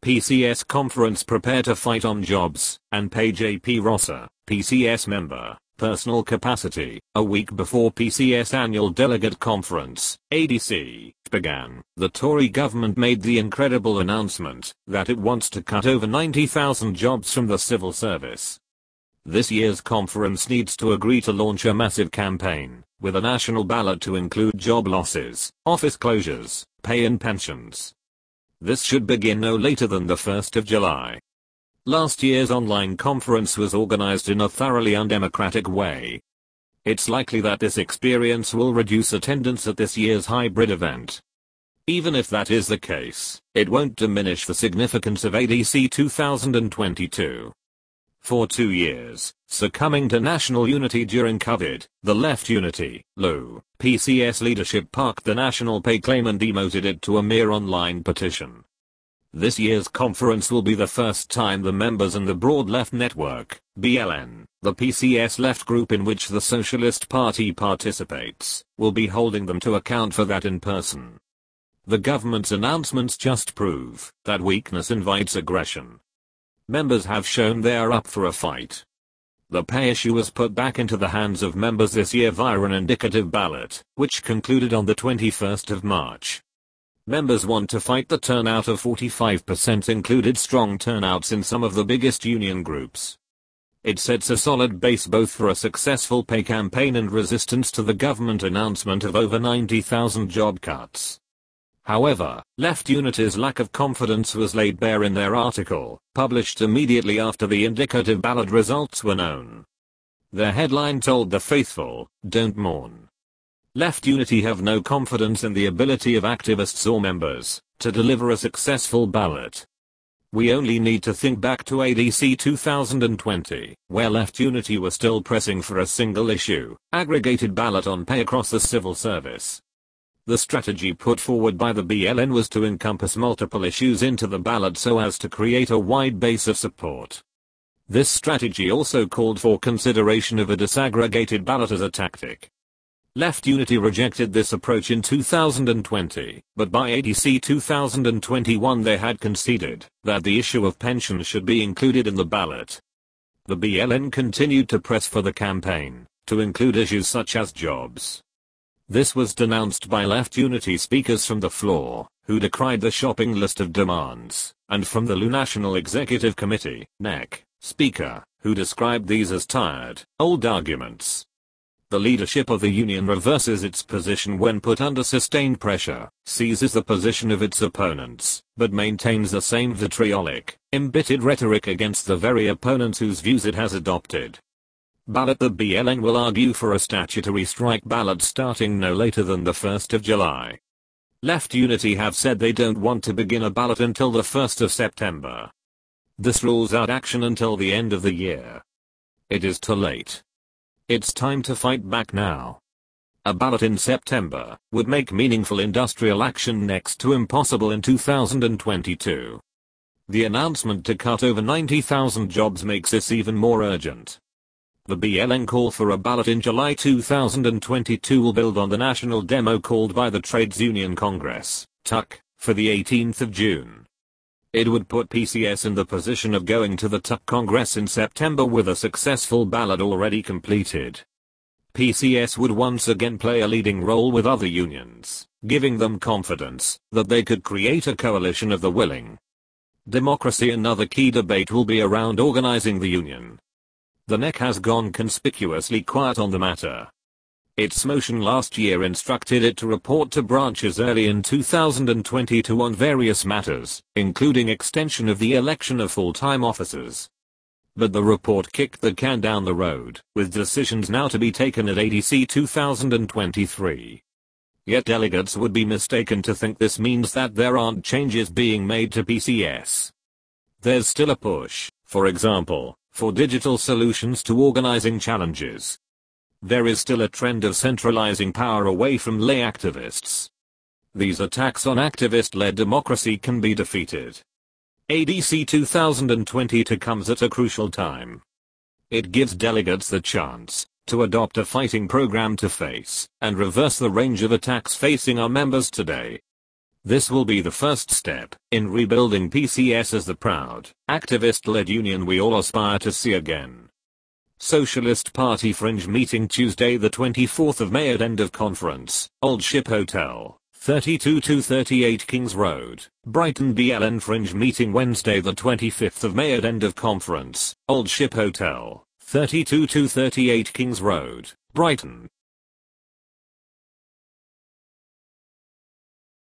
PCS conference prepare to fight on jobs, and pay JP Rosser, PCS member, personal capacity. A week before PCS annual delegate conference, ADC, began, the Tory government made the incredible announcement that it wants to cut over 90,000 jobs from the civil service. This year's conference needs to agree to launch a massive campaign, with a national ballot to include job losses, office closures, pay and pensions. This should begin no later than the 1st of July. Last year's online conference was organized in a thoroughly undemocratic way. It's likely that this experience will reduce attendance at this year's hybrid event. Even if that is the case, it won't diminish the significance of ADC 2022. For 2 years, succumbing to national unity during COVID, the left unity, LU, PCS leadership parked the national pay claim and demoted it to a mere online petition. This year's conference will be the first time the members in the Broad Left Network, BLN, the PCS left group in which the Socialist Party participates, will be holding them to account for that in person. The government's announcements just prove that weakness invites aggression. Members have shown they are up for a fight. The pay issue was put back into the hands of members this year via an indicative ballot, which concluded on the 21st of March. Members want to fight. The turnout of 45% included strong turnouts in some of the biggest union groups. It sets a solid base both for a successful pay campaign and resistance to the government announcement of over 90,000 job cuts. However, Left Unity's lack of confidence was laid bare in their article, published immediately after the indicative ballot results were known. Their headline told the faithful, "Don't mourn." Left Unity have no confidence in the ability of activists or members to deliver a successful ballot. We only need to think back to ADC 2020, where Left Unity was still pressing for a single issue, aggregated ballot on pay across the civil service. The strategy put forward by the BLN was to encompass multiple issues into the ballot so as to create a wide base of support. This strategy also called for consideration of a disaggregated ballot as a tactic. Left Unity rejected this approach in 2020, but by ADC 2021 they had conceded that the issue of pensions should be included in the ballot. The BLN continued to press for the campaign to include issues such as jobs. This was denounced by Left Unity speakers from the floor, who decried the shopping list of demands, and from the LU National Executive Committee, NEC, speaker, who described these as tired, old arguments. The leadership of the union reverses its position when put under sustained pressure, seizes the position of its opponents, but maintains the same vitriolic, embittered rhetoric against the very opponents whose views it has adopted. Ballot. The BLN will argue for a statutory strike ballot starting no later than the 1st of July. Left Unity have said they don't want to begin a ballot until the 1st of September. This rules out action until the end of the year. It is too late. It's time to fight back now. A ballot in September would make meaningful industrial action next to impossible in 2022. The announcement to cut over 90,000 jobs makes this even more urgent. The BLN call for a ballot in July 2022 will build on the national demo called by the Trades Union Congress, TUC, for the 18th of June. It would put PCS in the position of going to the TUC Congress in September with a successful ballot already completed. PCS would once again play a leading role with other unions, giving them confidence that they could create a coalition of the willing. Democracy. Another key debate will be around organizing the union. The NEC has gone conspicuously quiet on the matter. Its motion last year instructed it to report to branches early in 2022 on various matters, including extension of the election of full-time officers. But the report kicked the can down the road, with decisions now to be taken at ADC 2023. Yet delegates would be mistaken to think this means that there aren't changes being made to PCS. There's still a push, for example, for digital solutions to organizing challenges. There is still a trend of centralizing power away from lay activists. These attacks on activist-led democracy can be defeated. ADC 2022 comes at a crucial time. It gives delegates the chance to adopt a fighting program to face and reverse the range of attacks facing our members today. This will be the first step in rebuilding PCS as the proud, activist-led union we all aspire to see again. Socialist Party Fringe Meeting Tuesday the 24th of May at End of Conference, Old Ship Hotel, 32-38 Kings Road, Brighton BLN Fringe Meeting Wednesday the 25th of May at End of Conference, Old Ship Hotel, 32-38 Kings Road, Brighton.